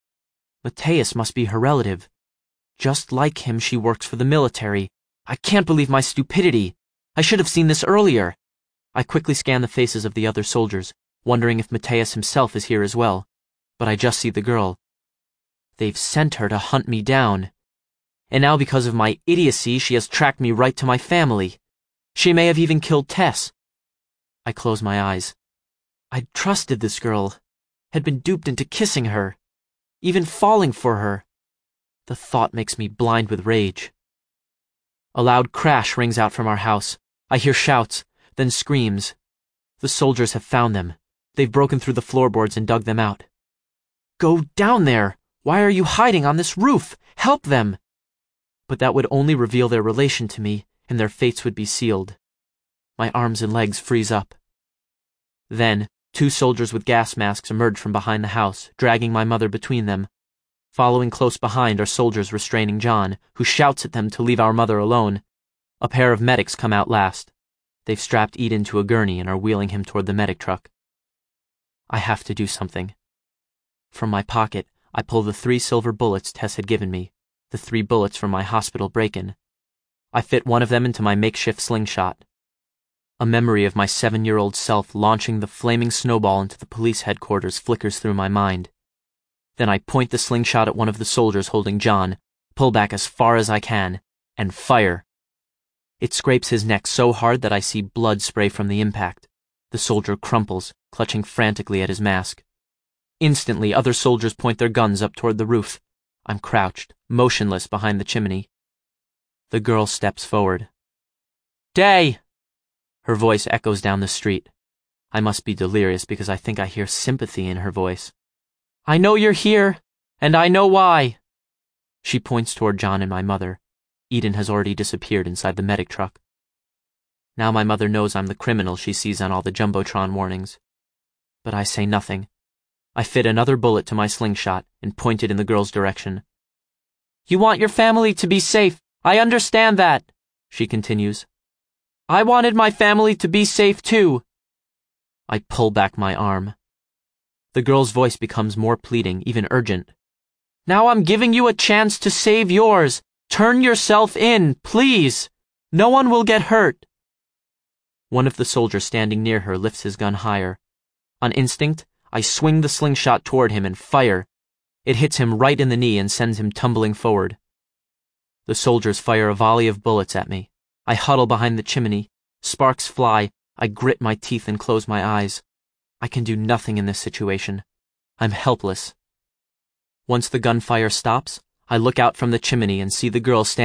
Mateus must be her relative. Just like him, she works for the military. I can't believe my stupidity. I should have seen this earlier. I quickly scan the faces of the other soldiers, wondering if Mateus himself is here as well. But I just see the girl. They've sent her to hunt me down. And now because of my idiocy, she has tracked me right to my family. She may have even killed Tess. I close my eyes. I'd trusted this girl, had been duped into kissing her, even falling for her. The thought makes me blind with rage. A loud crash rings out from our house. I hear shouts, then screams. The soldiers have found them. They've broken through the floorboards and dug them out. Go down there! Why are you hiding on this roof? Help them! But that would only reveal their relation to me, and their fates would be sealed. My arms and legs freeze up. Then, 2 soldiers with gas masks emerge from behind the house, dragging my mother between them. Following close behind are soldiers restraining John, who shouts at them to leave our mother alone. A pair of medics come out last. They've strapped Eden to a gurney and are wheeling him toward the medic truck. I have to do something. From my pocket, I pull the 3 silver bullets Tess had given me, the 3 bullets from my hospital break-in. I fit one of them into my makeshift slingshot. A memory of my 7-year-old self launching the flaming snowball into the police headquarters flickers through my mind. Then I point the slingshot at one of the soldiers holding John, pull back as far as I can, and fire. It scrapes his neck so hard that I see blood spray from the impact. The soldier crumples, clutching frantically at his mask. Instantly, other soldiers point their guns up toward the roof. I'm crouched, motionless behind the chimney. The girl steps forward. Day! Her voice echoes down the street. I must be delirious because I think I hear sympathy in her voice. I know you're here, and I know why. She points toward John and my mother. Eden has already disappeared inside the medic truck. Now my mother knows I'm the criminal she sees on all the Jumbotron warnings. But I say nothing. I fit another bullet to my slingshot and point it in the girl's direction. You want your family to be safe. I understand that, she continues. I wanted my family to be safe too. I pull back my arm. The girl's voice becomes more pleading, even urgent. Now I'm giving you a chance to save yours. Turn yourself in, please. No one will get hurt. One of the soldiers standing near her lifts his gun higher. On instinct, I swing the slingshot toward him and fire. It hits him right in the knee and sends him tumbling forward. The soldiers fire a volley of bullets at me. I huddle behind the chimney. Sparks fly. I grit my teeth and close my eyes. I can do nothing in this situation. I'm helpless. Once the gunfire stops, I look out from the chimney and see the girl standing